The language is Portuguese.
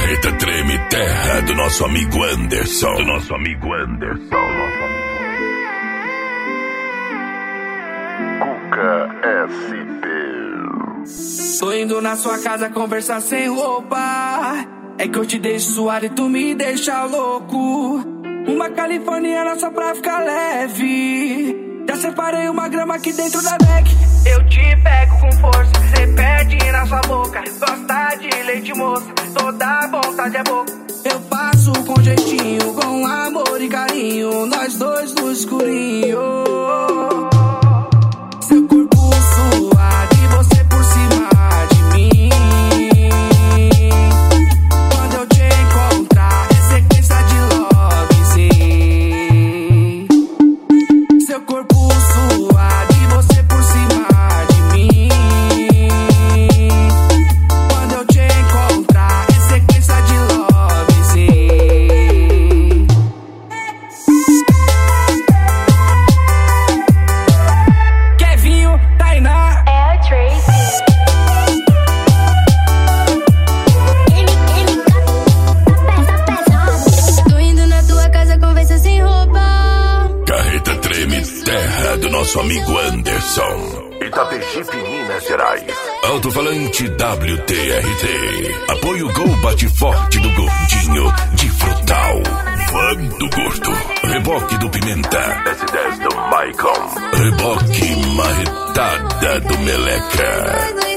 Carreta treme, terra do nosso amigo Anderson. Cuca SP. Tô indo na sua casa conversar sem roupa. É que eu te deixo suado e tu me deixa louco. Uma californiana só pra ficar leve. Já separei uma grama aqui dentro da bag. Eu te pego com força, cê perde na sua boca. Gosta de leite moça, toda vontade é boca. Eu faço com jeitinho, com amor e carinho, nós dois no escurinho. Seu corpo suave, você por cima de mim. Quando eu te encontrar, é sequência de love, sim. Seu corpo suave, você por cima de mim. Quando eu te encontrar, é sequência de love, sim. Kevinho, Tainá, É o Tracy. Tô indo na tua casa conversa sem roupa. Carreta treme, terra do nosso amigo Anderson. Itapejipe, Minas Gerais. Alto-falante WTRT. Apoio Gol Bate Forte do Gordinho de Frutal. Van do Gordo. Reboque do Pimenta. S10 do Maicon. Reboque Marretada do Meleca.